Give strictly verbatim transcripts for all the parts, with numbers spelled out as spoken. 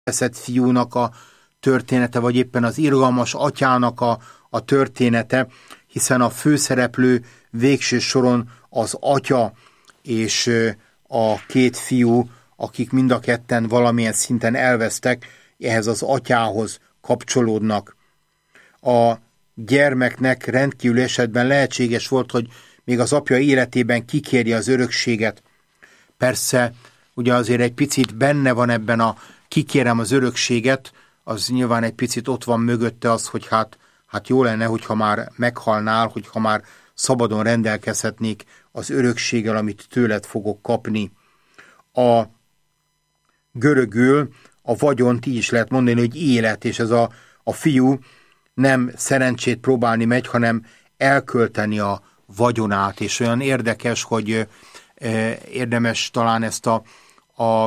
elveszett fiúnak a története, vagy éppen az irgalmas atyának a, a története, hiszen a főszereplő végső soron az atya és a két fiú, akik mind a ketten valamilyen szinten elvesztek, ehhez az atyához kapcsolódnak. A gyermeknek rendkívül esetben lehetséges volt, hogy még az apja életében kikérje az örökséget. Persze, ugye azért egy picit benne van ebben a kikérem az örökséget, az nyilván egy picit ott van mögötte az, hogy hát, hát jó lenne, hogyha már meghalnál, hogyha már szabadon rendelkezhetnék az örökséggel, amit tőled fogok kapni. A görögül a vagyont így is lehet mondani, hogy élet, és ez a, a fiú nem szerencsét próbálni megy, hanem elkölteni a vagyonát, és olyan érdekes, hogy eh, érdemes talán ezt a, a,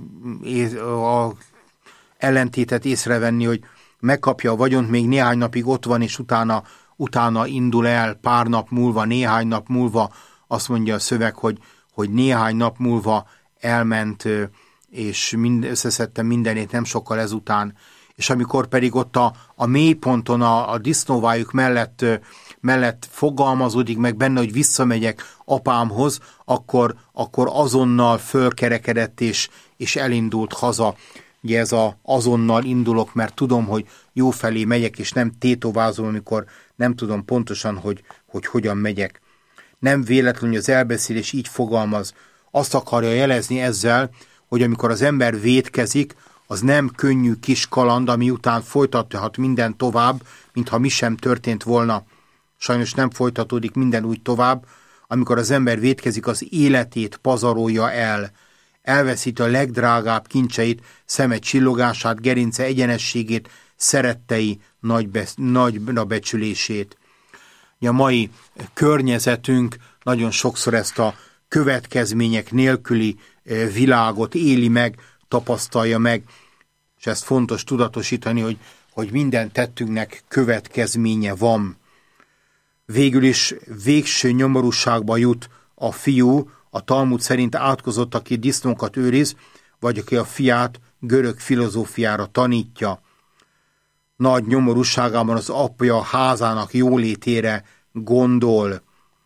a ellentétet észrevenni, hogy megkapja a vagyont, még néhány napig ott van, és utána, utána indul el pár nap múlva, néhány nap múlva, azt mondja a szöveg, hogy, hogy néhány nap múlva elment, és mind, összeszedte mindenét nem sokkal ezután, és amikor pedig ott a, a mélyponton a, a disznóvájuk mellett, mellett fogalmazódik meg benne, hogy visszamegyek apámhoz, akkor, akkor azonnal fölkerekedett, és, és elindult haza. Ugye ez a azonnal indulok, mert tudom, hogy jó felé megyek, és nem tétovázom, amikor nem tudom pontosan, hogy, hogy hogyan megyek. Nem véletlenül, hogy az elbeszélés így fogalmaz. Azt akarja jelezni ezzel, hogy amikor az ember vétkezik, az nem könnyű kis kaland, ami után folytathat minden tovább, mintha mi sem történt volna. Sajnos nem folytatódik minden úgy tovább, amikor az ember vétkezik, az életét pazarolja el. Elveszíti a legdrágább kincseit, szeme csillogását, gerince egyenességét, szerettei nagy, be, nagy becsülését. A mai környezetünk nagyon sokszor ezt a következmények nélküli világot éli meg, tapasztalja meg, és ezt fontos tudatosítani, hogy, hogy minden tettünknek következménye van. Végül is végső nyomorúságba jut a fiú, a Talmud szerint átkozott, aki disznókat őriz, vagy aki a fiát görög filozófiára tanítja. Nagy nyomorúságában az apja házának jólétére gondol.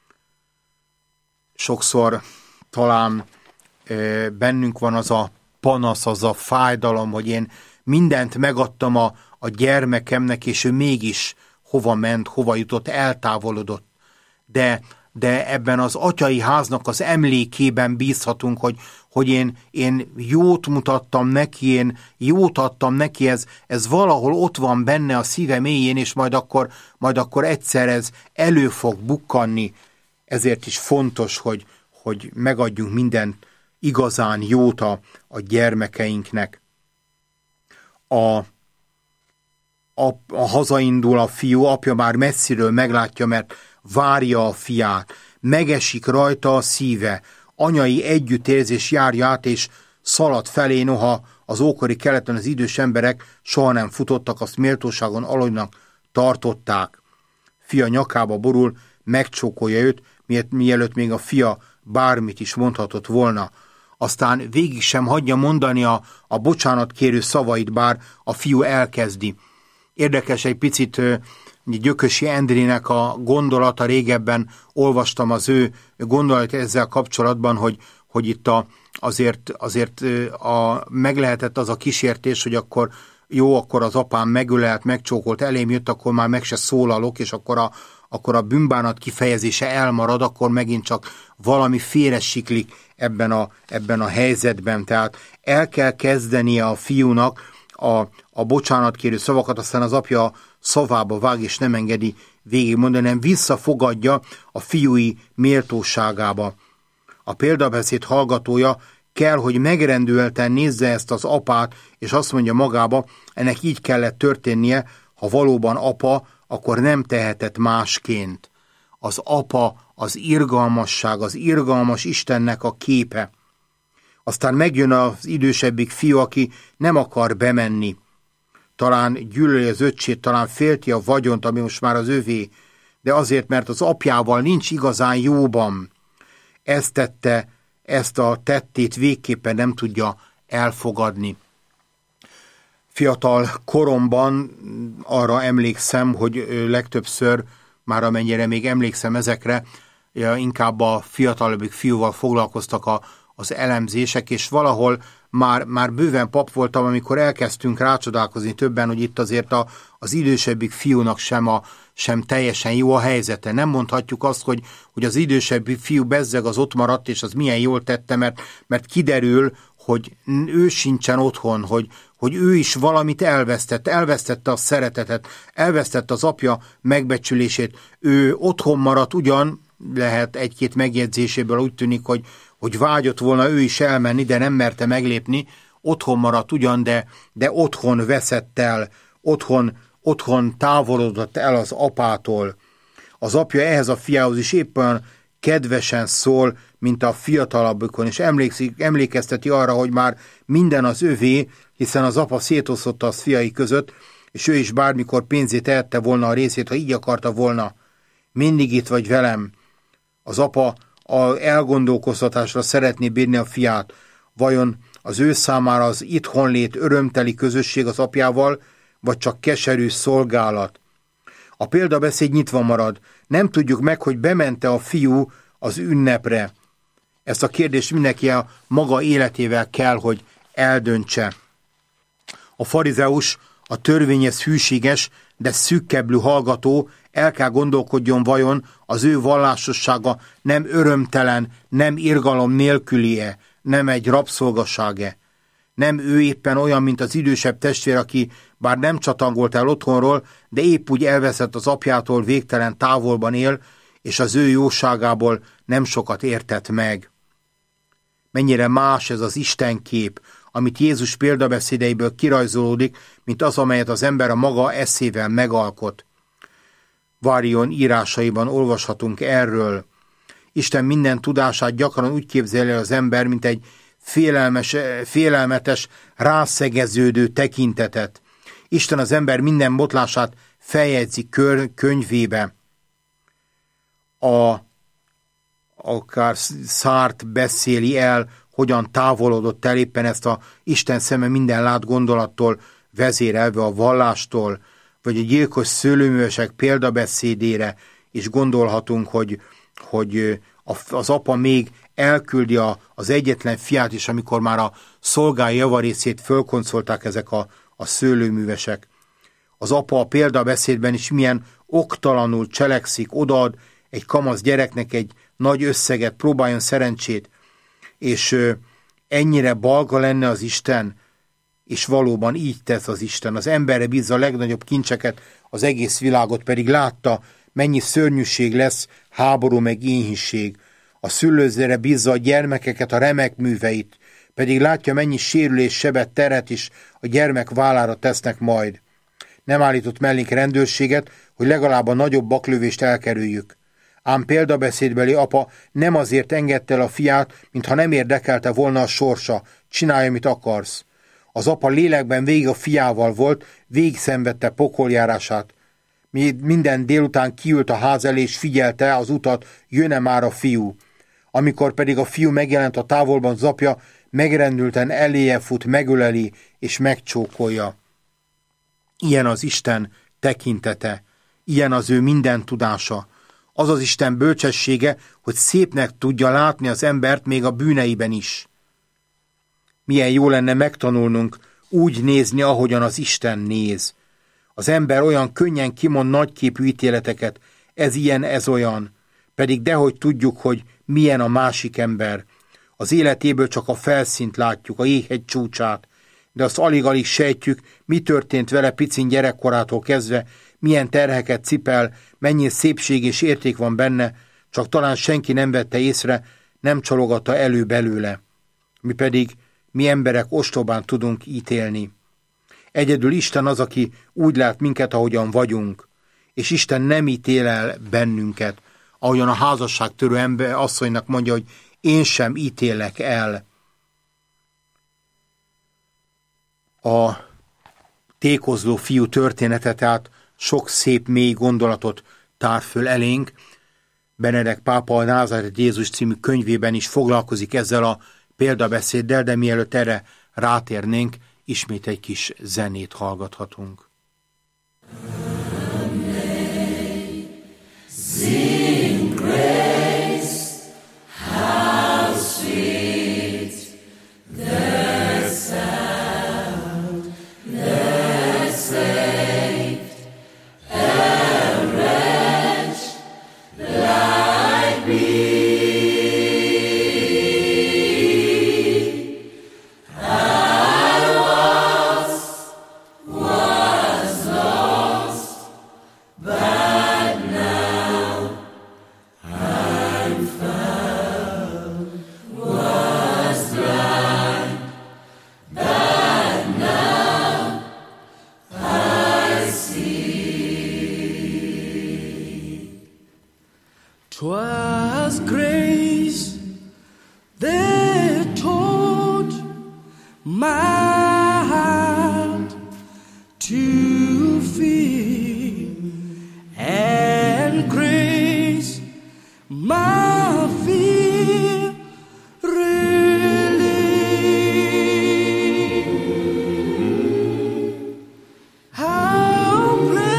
Sokszor talán e, bennünk van az a panasz, az a fájdalom, hogy én mindent megadtam a, a gyermekemnek, és ő mégis hova ment, hova jutott, eltávolodott. De, de ebben az atyai háznak az emlékében bízhatunk, hogy, hogy én, én jót mutattam neki, én jót adtam neki, ez, ez valahol ott van benne a szíve mélyén, és majd akkor, majd akkor egyszer ez elő fog bukkanni. Ezért is fontos, hogy, hogy megadjunk minden igazán jót a, a gyermekeinknek. A, a, a hazaindul a fiú, apja már messziről meglátja, mert várja a fiát. Megesik rajta a szíve, anyai együttérzés járja át, és szalad felé, noha az ókori keleten az idős emberek soha nem futottak, azt méltóságon alanynak tartották. Fia nyakába borul, megcsókolja őt, mielőtt még a fia bármit is mondhatott volna. Aztán végig sem hagyja mondani a, a bocsánatkérő szavait, bár a fiú elkezdi. Érdekes egy picit Gyökösi Endrének a gondolata, régebben olvastam az ő gondolatot ezzel kapcsolatban, hogy, hogy itt a, azért, azért a, meg lehetett az a kísértés, hogy akkor jó, akkor az apám megölelt, megcsókolt, elém jött, akkor már meg se szólalok, és akkor a, akkor a bűnbánat kifejezése elmarad, akkor megint csak valami félresiklik ebben a, ebben a helyzetben. Tehát el kell kezdenie a fiúnak a, a bocsánatkérő szavakat, aztán az apja szavába vág, és nem engedi végigmondani, hanem visszafogadja a fiúi méltóságába. A példabeszéd hallgatója kell, hogy megrendülten nézze ezt az apát, és azt mondja magába, ennek így kellett történnie, ha valóban apa, akkor nem tehetett másként. Az apa, az irgalmasság, az irgalmas Istennek a képe. Aztán megjön az idősebbik fiú, aki nem akar bemenni. Talán gyűlöli az öccsét, talán félti a vagyont, ami most már az övé, de azért, mert az apjával nincs igazán jóban. Ezt tette, ezt a tettét végképpen nem tudja elfogadni. Fiatal koromban arra emlékszem, hogy legtöbbször, már amennyire még emlékszem ezekre, inkább a fiatalabbik fiúval foglalkoztak a, az elemzések, és valahol már, már bőven pap voltam, amikor elkezdtünk rácsodálkozni többen, hogy itt azért a, az idősebbik fiúnak sem, a, sem teljesen jó a helyzete. Nem mondhatjuk azt, hogy, hogy az idősebbik fiú bezzeg az ott maradt, és az milyen jól tette, mert, mert kiderül, hogy ő sincsen otthon, hogy, hogy ő is valamit elvesztett, elvesztette a szeretetet, elvesztette az apja megbecsülését. Ő otthon maradt, ugyan lehet egy-két megjegyzéséből úgy tűnik, hogy, hogy vágyott volna ő is elmenni, de nem merte meglépni. Otthon maradt ugyan, de, de otthon veszett el, otthon, otthon távolodott el az apától. Az apja ehhez a fiához is éppen kedvesen szól, mint a fiatalabbikon, és emlékszik, emlékezteti arra, hogy már minden az övé, hiszen az apa szétosztotta az fiai között, és ő is bármikor pénzét tehette volna a részét, ha így akarta volna. Mindig itt vagy velem. Az apa a elgondolkoztatásra szeretné bírni a fiát. Vajon az ő számára az itthonlét örömteli közösség az apjával, vagy csak keserű szolgálat? A példabeszéd nyitva marad. Nem tudjuk meg, hogy bemente a fiú az ünnepre. Ezt a kérdést mindenki a maga életével kell, hogy eldöntse. A farizeus, a törvényhez hűséges, de szűkkeblű hallgató el kell gondolkodjon, vajon az ő vallásossága nem örömtelen, nem irgalom nélkülie, nem egy rabszolgaság-e. Nem ő éppen olyan, mint az idősebb testvér, aki bár nem csatangolt el otthonról, de épp úgy elveszett az apjától, végtelen távolban él, és az ő jóságából nem sokat értett meg. Mennyire más ez az Istenkép, amit Jézus példabeszédeiből kirajzolódik, mint az, amelyet az ember a maga eszével megalkot. Varion írásaiban olvashatunk erről. Isten minden tudását gyakran úgy képzeli az ember, mint egy félelmes, félelmetes, rászegeződő tekintetet. Isten az ember minden botlását feljegyzi kör, könyvébe. A, akár Szárt beszéli el, hogyan távolodott el éppen ezt a Isten szeme minden lát gondolattól vezérelve a vallástól, vagy a gyilkos szőlőművesek példabeszédére is gondolhatunk, hogy, hogy az apa még elküldi a, az egyetlen fiát is, amikor már a szolgái javarészét fölkoncolták ezek a, a szőlőművesek. Az apa a példabeszédben is milyen oktalanul cselekszik, odaad egy kamasz gyereknek egy nagy összeget, próbáljon szerencsét, és ö, ennyire balga lenne az Isten, és valóban így tesz az Isten. Az emberre bízza a legnagyobb kincseket, az egész világot pedig látta, mennyi szörnyűség lesz, háború meg éhínség. A szüllőzére bízza a gyermekeket, a remek műveit, pedig látja, mennyi sérülés, sebet, teret is a gyermek vállára tesznek majd. Nem állított mellénk rendőrséget, hogy legalább a nagyobb baklövést elkerüljük. Ám példabeszédbeli apa nem azért engedte el a fiát, mintha nem érdekelte volna a sorsa, csinálj, amit akarsz. Az apa lélekben végig a fiával volt, végig szenvedte pokoljárását. Minden délután kiült a ház elé, és figyelte az utat, jön-e már a fiú. Amikor pedig a fiú megjelent a távolban, az apja megrendülten eléje fut, megöleli és megcsókolja. Ilyen az Isten tekintete, ilyen az ő minden tudása. Az az Isten bölcsessége, hogy szépnek tudja látni az embert még a bűneiben is. Milyen jó lenne megtanulnunk úgy nézni, ahogyan az Isten néz. Az ember olyan könnyen kimond nagyképű ítéleteket, ez ilyen, ez olyan, pedig dehogy tudjuk, hogy milyen a másik ember. Az életéből csak a felszínt látjuk, a jéghegy csúcsát, de azt alig-alig sejtjük, mi történt vele picin gyerekkorától kezdve, milyen terheket cipel, mennyi szépség és érték van benne, csak talán senki nem vette észre, nem csalogatta elő belőle. Mi pedig, mi emberek ostobán tudunk ítélni. Egyedül Isten az, aki úgy lát minket, ahogyan vagyunk, és Isten nem ítél el bennünket, ahogyan a házasságtörő ember asszonynak mondja, hogy én sem ítélek el. A tékozló fiú története, tehát sok szép, mély gondolatot tár föl elénk. Benedek pápa a Názáret Jézus című könyvében is foglalkozik ezzel a példabeszéddel, de mielőtt erre rátérnénk, ismét egy kis zenét hallgathatunk. Sing grace, how sweet the sound that saved a wretch like me. Twas grace that taught my heart to fear, and grace my fear relieved. How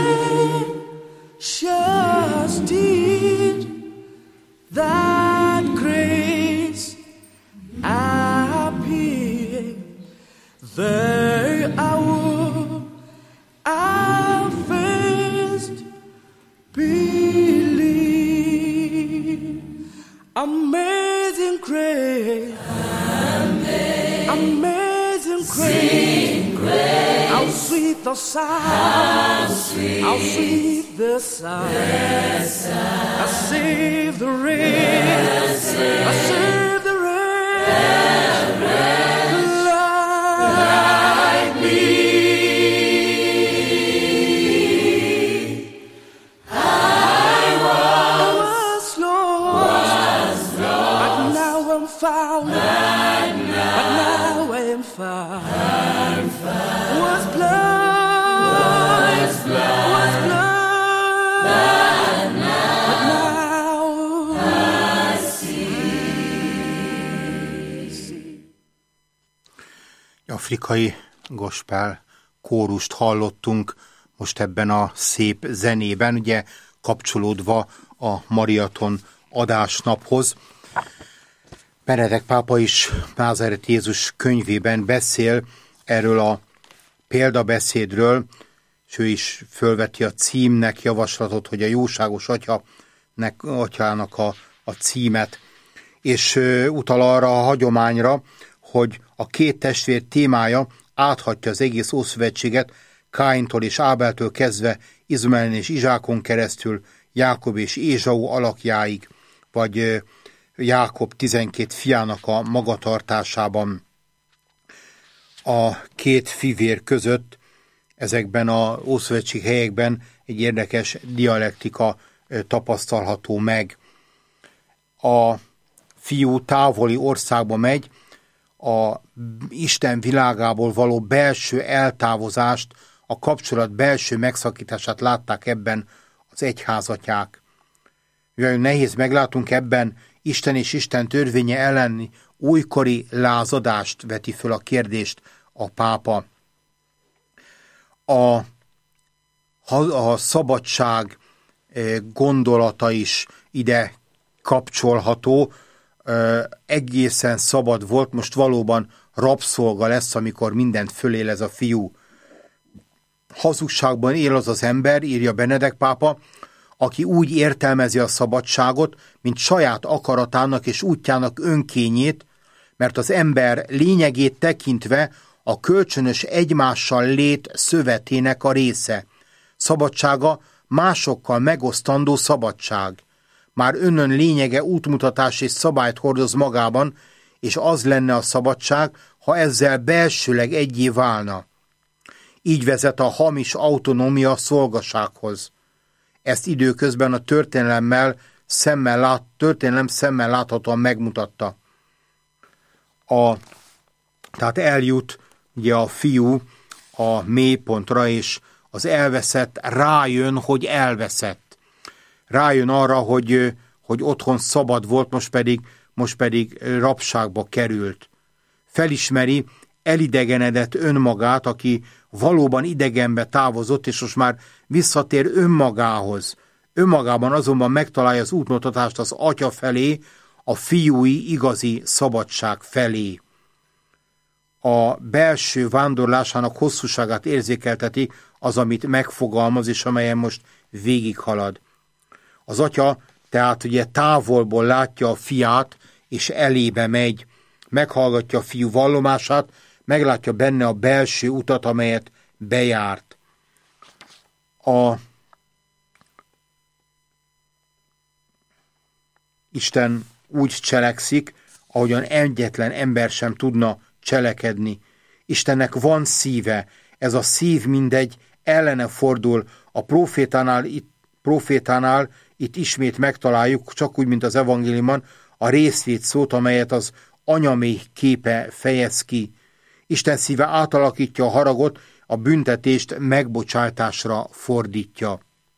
precious did that grace appear the hour I first believed. Amazing grace, amazing, amazing grace, grace, how sweet the sound, how sweet, how sweet the sound, the sound. I saved the race, I saved the race, like me. I was lost, but now I'm found, but now I'm found. Was blind, was blind, but now I see. Afrikai gospel kórust hallottunk most ebben a szép zenében, ugye kapcsolódva a Mariaton adásnaphoz. Benedek pápa is Názáret Jézus könyvében beszél erről a példabeszédről, és ő is fölveti a címnek javaslatot, hogy a jóságos atyanek, atyának a, a címet, és ö, utal arra a hagyományra, hogy a két testvér témája áthatja az egész Ószövetséget, Káintól és Ábeltől kezdve Izmaelen és Izsákon keresztül Jákob és Ézsau alakjáig, vagy ö, Jákob tizenkét fiának a magatartásában a két fivér között, ezekben az ószövetség helyekben egy érdekes dialektika tapasztalható meg. A fiú távoli országba megy, a Isten világából való belső eltávozást, a kapcsolat belső megszakítását látták ebben az egyházatják. Mivel nehéz meglátunk ebben Isten és Isten törvénye elleni újkori lázadást, veti föl a kérdést a pápa. A, a szabadság gondolata is ide kapcsolható, egészen szabad volt, most valóban rabszolga lesz, amikor mindent fölél ez a fiú. Hazugságban él az az ember, írja Benedek pápa, aki úgy értelmezi a szabadságot, mint saját akaratának és útjának önkényét, mert az ember lényegét tekintve a kölcsönös egymással lét szövetének a része. Szabadsága másokkal megosztandó szabadság. Már önnön lényege útmutatás és szabályt hordoz magában, és az lenne a szabadság, ha ezzel belsőleg egyé válna. Így vezet a hamis autonómia szolgasághoz. Ezt időközben a történelemmel szemmel lát, történelem szemmel láthatóan megmutatta. A, tehát eljut ugye a fiú a mélypontra, és az elveszett rájön, hogy elveszett. Rájön arra, hogy, hogy otthon szabad volt, most pedig, most pedig rabságba került. Felismeri, elidegenedett önmagát, aki valóban idegenbe távozott, és most már visszatér önmagához. Önmagában azonban megtalálja az útmutatást az Atya felé, a fiúi igazi szabadság felé. A belső vándorlásának hosszúságát érzékelteti az, amit megfogalmaz, és amelyen most végighalad. Az Atya tehát ugye távolból látja a fiát, és elébe megy, meghallgatja a fiú vallomását, meglátja benne a belső utat, amelyet bejárt. A Isten úgy cselekszik, ahogyan egyetlen ember sem tudna cselekedni. Istennek van szíve, ez a szív mindegy ellene fordul. A profétánál itt, profétánál itt ismét megtaláljuk, csak úgy, mint az evangéliumban, a részvét szót, amelyet az anyaméh képe fejez ki. Isten szíve átalakítja a haragot, a büntetést megbocsátásra fordítja.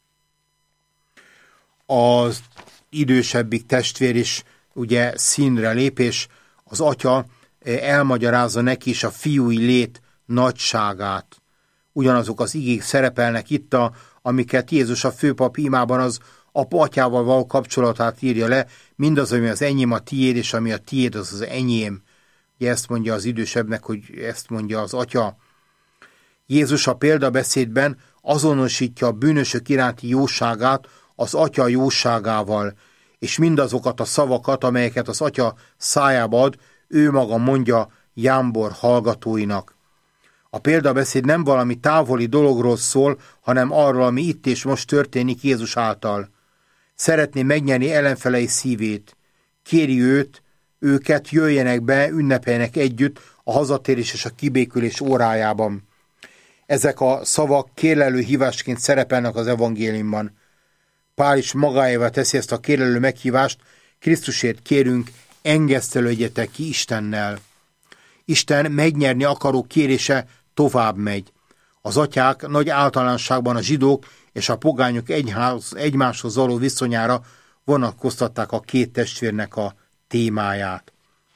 Az idősebbik testvér is ugye színre lép, és az Atya elmagyarázza neki is a fiúi lét nagyságát. Ugyanazok az igék szerepelnek itt, a, amiket Jézus a főpap imában az apa atyával való kapcsolatát írja le, mindaz, ami az enyém a tiéd, és ami a tiéd, az az enyém. Ugye ezt mondja az idősebbnek, hogy ezt mondja az Atya. Jézus a példabeszédben azonosítja a bűnösök iránti jóságát az Atya jóságával, és mindazokat a szavakat, amelyeket az Atya szájába ad, ő maga mondja jámbor hallgatóinak. A példabeszéd nem valami távoli dologról szól, hanem arról, ami itt és most történik Jézus által. Szeretné megnyerni ellenfelei szívét. Kéri őt, őket jöjjenek be, ünnepeljenek együtt a hazatérés és a kibékülés órájában. Ezek a szavak kérlelő hívásként szerepelnek az evangéliumban. Pál is magáévá teszi ezt a kérlelő meghívást, Krisztusért kérünk, engesztelődjetek ki Istennel. Isten megnyerni akaró kérése tovább megy. Az atyák nagy általánosságban a zsidók és a pogányok egyház, egymáshoz való viszonyára vonatkoztatták a két testvérnek a témáját.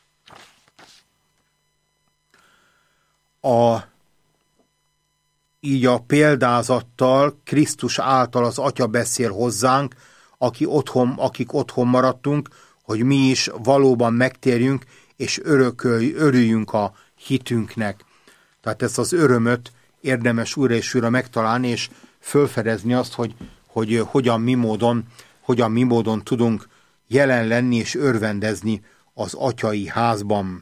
A, így a példázattal Krisztus által az Atya beszél hozzánk, aki otthon, akik otthon maradtunk, hogy mi is valóban megtérjünk, és örökölj, örüljünk a hitünknek. Tehát ezt az örömöt érdemes újra és újra megtalálni, és fölfedezni azt, hogy, hogy hogyan, mi módon, hogyan mi módon tudunk jelen lenni és örvendezni az atyai házban.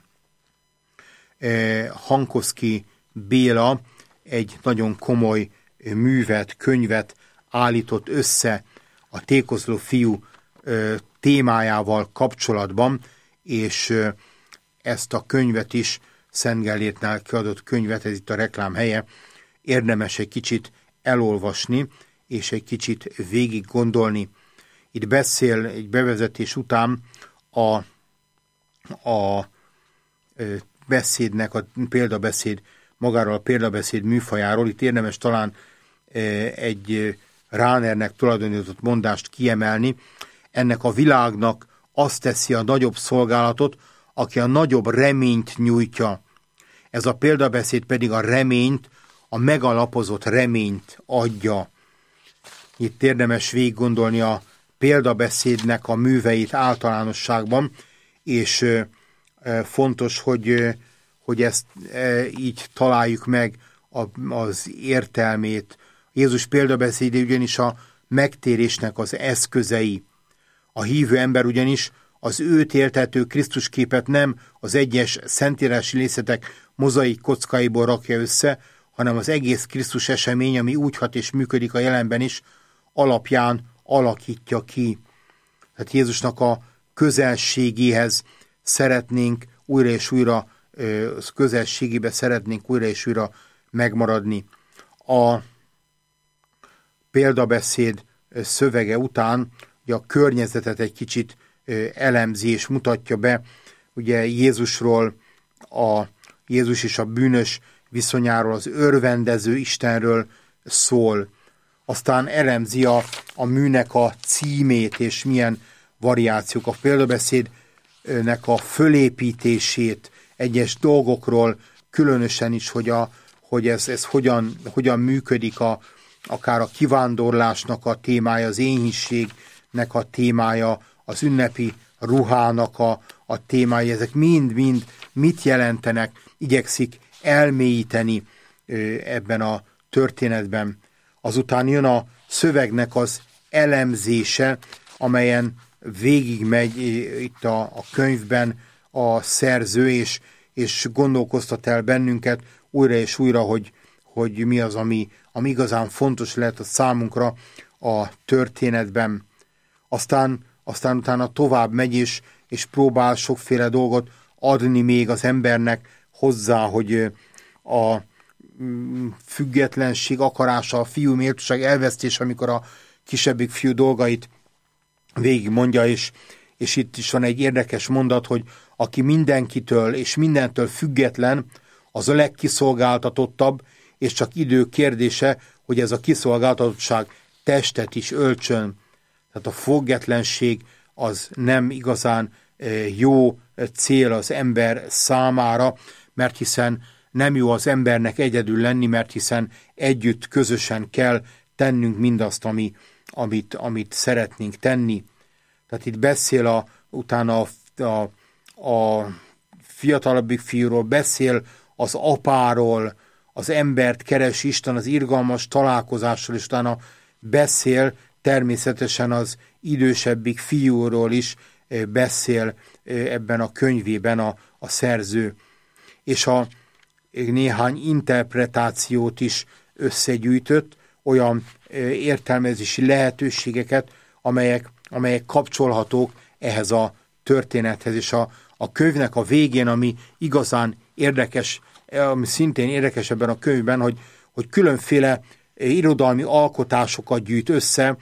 Hankoszki Béla egy nagyon komoly művet, könyvet állított össze a tékozló fiú témájával kapcsolatban, és ezt a könyvet is, Szent Gellértnál kiadott könyvet, ez itt a reklám helye, érdemes egy kicsit elolvasni, és egy kicsit végig gondolni. Itt beszél egy bevezetés után a, a beszédnek, a példabeszéd, magáról a példabeszéd műfajáról. Itt érdemes talán egy Ránernek tulajdonított mondást kiemelni. Ennek a világnak azt teszi a nagyobb szolgálatot, aki a nagyobb reményt nyújtja. Ez a példabeszéd pedig a reményt, a megalapozott reményt adja. Itt érdemes végig gondolni a példabeszédnek a műveit általánosságban, és fontos, hogy, hogy ezt így találjuk meg az értelmét. Jézus példabeszédé ugyanis a megtérésnek az eszközei. A hívő ember ugyanis az őt éltető Krisztus képet nem az egyes szentírási részletek mozaik kockáiból rakja össze, hanem az egész Krisztus esemény, ami úgy hat és működik a jelenben is, alapján alakítja ki. Tehát Jézusnak a közelségéhez szeretnénk újra és újra, közelségébe szeretnénk újra és újra megmaradni. A példabeszéd szövege után ugye a környezetet egy kicsit elemzi és mutatja be. Ugye Jézusról, a Jézus és a bűnös viszonyáról, az örvendező Istenről szól. Aztán elemzi a, a műnek a címét, és milyen variációk. A példabeszédnek a fölépítését, egyes dolgokról, különösen is, hogy, a, hogy ez, ez hogyan, hogyan működik, a, akár a kivándorlásnak a témája, az éhínségnek a témája, az ünnepi ruhának a, a témája, ezek mind-mind mit jelentenek, igyekszik elmélyíteni ebben a történetben. Azután jön a szövegnek az elemzése, amelyen végigmegy itt a, a könyvben a szerző, és, és gondolkoztat el bennünket újra és újra, hogy, hogy mi az, ami, ami igazán fontos lehet a számunkra a történetben. Aztán, aztán utána tovább megy, és, és próbál sokféle dolgot adni még az embernek hozzá, hogy a függetlenség akarása, a fiú méltóság elvesztés, amikor a kisebbik fiú dolgait végig mondja, és, és itt is van egy érdekes mondat, hogy aki mindenkitől és mindentől független, az a legkiszolgáltatottabb, és csak idő kérdése, hogy ez a kiszolgáltatottság testet is öltsön. Tehát a függetlenség az nem igazán jó cél az ember számára, mert hiszen nem jó az embernek egyedül lenni, mert hiszen együtt, közösen kell tennünk mindazt, ami, amit, amit szeretnénk tenni. Tehát itt beszél a, utána a, a, a fiatalabbik fiúról, beszél az apáról, az embert keres Isten, az irgalmas találkozásról, és utána beszél természetesen az idősebbik fiúról is, beszél ebben a könyvében a, a szerző. És a néhány interpretációt is összegyűjtött, olyan értelmezési lehetőségeket, amelyek, amelyek kapcsolhatók ehhez a történethez. És a, a könyvnek a végén, ami igazán érdekes, ami szintén érdekes ebben a könyvben, hogy, hogy különféle irodalmi alkotásokat gyűjt össze,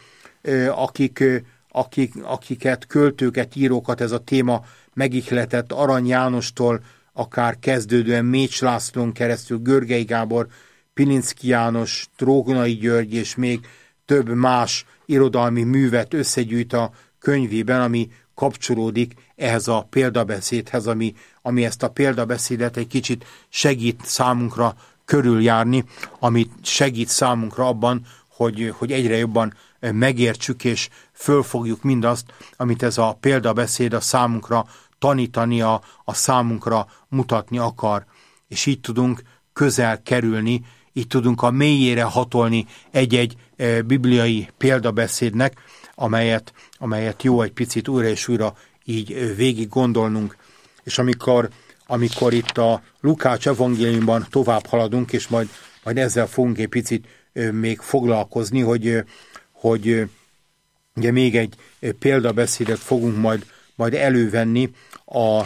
akik, akik, akiket, költőket, írókat ez a téma megihletett, Arany Jánostól, akár kezdődően Mécs Lászlón keresztül, Görgei Gábor, Pilinszky János, Trógnai György és még több más irodalmi művet összegyűjt a könyvében, ami kapcsolódik ehhez a példabeszédhez, ami, ami ezt a példabeszédet egy kicsit segít számunkra körüljárni, amit segít számunkra abban, hogy, hogy egyre jobban megértsük és fölfogjuk mindazt, amit ez a példabeszéd a számunkra tanítani, a, a számunkra mutatni akar. És így tudunk közel kerülni, így tudunk a mélyére hatolni egy-egy e, bibliai példabeszédnek, amelyet, amelyet jó egy picit újra és újra így végig gondolnunk. És amikor, amikor itt a Lukács evangéliumban tovább haladunk, és majd, majd ezzel fogunk egy picit e, még foglalkozni, hogy, e, hogy e, ugye még egy e, példabeszédet fogunk majd, majd elővenni, a,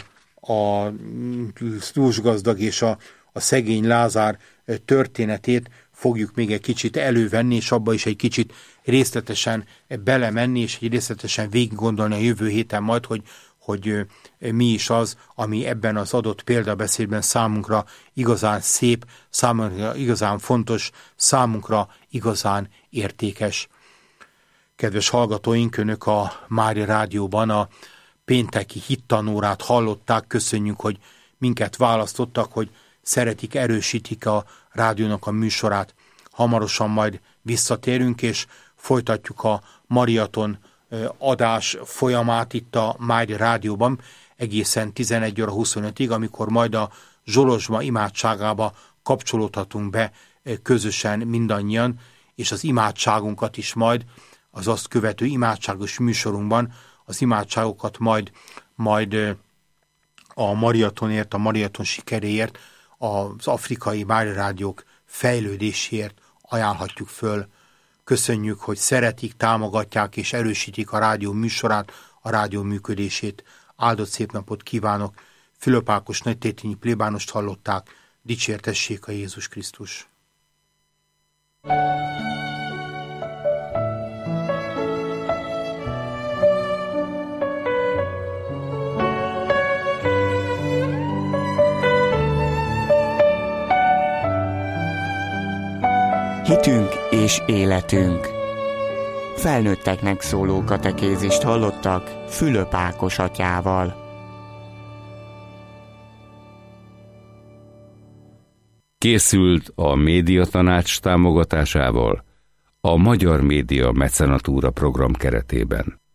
a dúsgazdag és a, a szegény Lázár történetét fogjuk még egy kicsit elővenni, és abba is egy kicsit részletesen belemenni, és egy részletesen végig gondolni a jövő héten majd, hogy, hogy mi is az, ami ebben az adott példabeszédben számunkra igazán szép, számunkra igazán fontos, számunkra igazán értékes. Kedves hallgatóink, önök a Mária Rádióban a pénteki hittanórát hallották, köszönjük, hogy minket választottak, hogy szeretik, erősítik a rádiónak a műsorát. Hamarosan majd visszatérünk, és folytatjuk a Mariaton adás folyamát itt a Mária Rádióban egészen tizenegy óra huszonötig, amikor majd a Zsolozsma imádságába kapcsolódhatunk be közösen mindannyian, és az imádságunkat is majd az azt követő imádságos műsorunkban, az imádságokat majd, majd a Mariatonért, a Mariaton sikeréért, az afrikai Mária Rádiók fejlődéséért ajánlhatjuk föl. Köszönjük, hogy szeretik, támogatják és erősítik a rádió műsorát, a rádió működését. Áldott szép napot kívánok! Fülöp Ákos nagytétényi plébánost hallották. Dicsértessék a Jézus Krisztus! Hitünk és életünk. Felnőtteknek szóló katekézist hallottak Fülöp Ákos atyával. Készült a Médiatanács támogatásával a Magyar Média Mecenatúra program keretében.